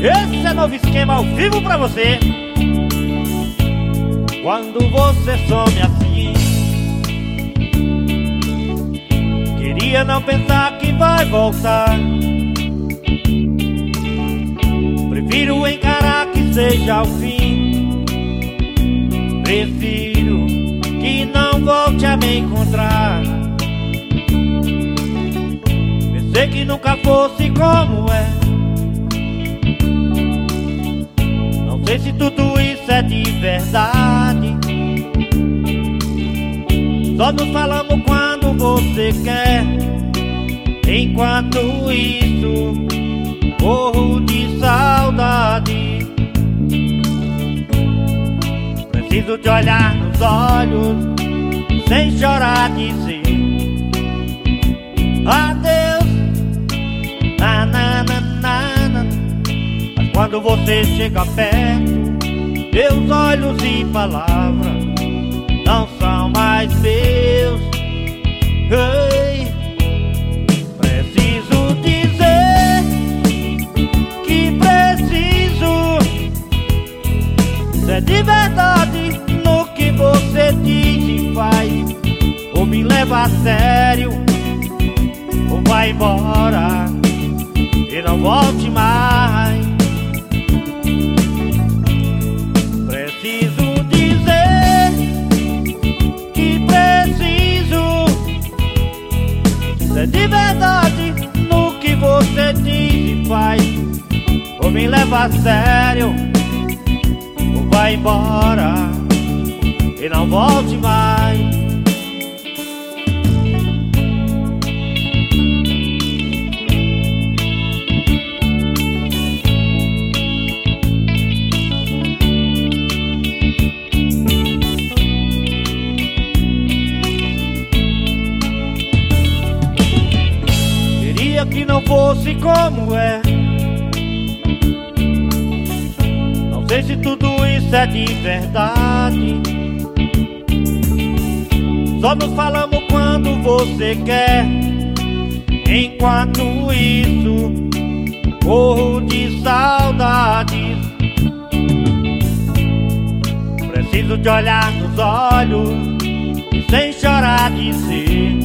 Esse é novo esquema ao vivo pra você. Quando você some assim, queria não pensar que vai voltar. Prefiro encarar que seja o fim. Prefiro que não volte a me encontrar. Pensei que nunca fosse como é. Não sei se tudo isso é de verdade. Só nos falamos quando você quer. Enquanto isso, morro de saudade. Preciso te olhar nos olhos, sem chorar, dizer adeus, na, na, na, na, na. Mas quando você chega perto, meus olhos e palavras não são mais meus. Ei, preciso dizer que preciso. Se é de verdade no que você diz e faz, ou me leva a sério, ou vai embora e não volte mais. Preciso dizer que preciso. Se é de verdade no que você diz e faz, ou me leva a sério, ou vai embora e não volte mais. Que não fosse como é. Não sei se tudo isso é de verdade. Só nos falamos quando você quer. Enquanto isso, morro de saudades. Preciso te olhar nos olhos e sem chorar dizer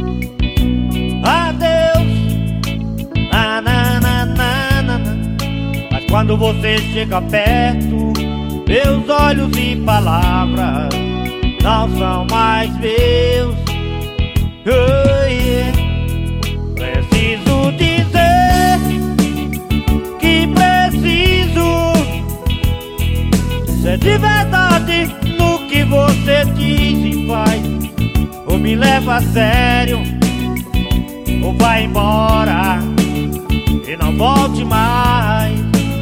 adeus, na, na, na, na, na. Mas quando você chega perto, meus olhos e palavras não são mais meus. Oh, yeah. Preciso dizer que preciso. Se é de verdade no que você diz e faz, ou me leva a sério, ou vai embora e não volte mais.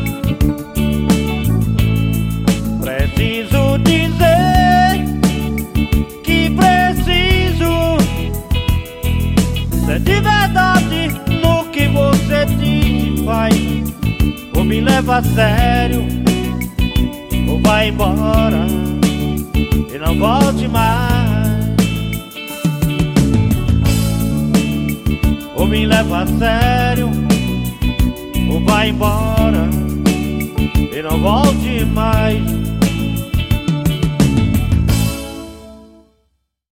Preciso dizer que preciso. Se é de verdade no que você diz e faz, ou me leva a sério, ou vai embora e não volte mais. Ou me leva a sério, ou vai embora e não volte mais.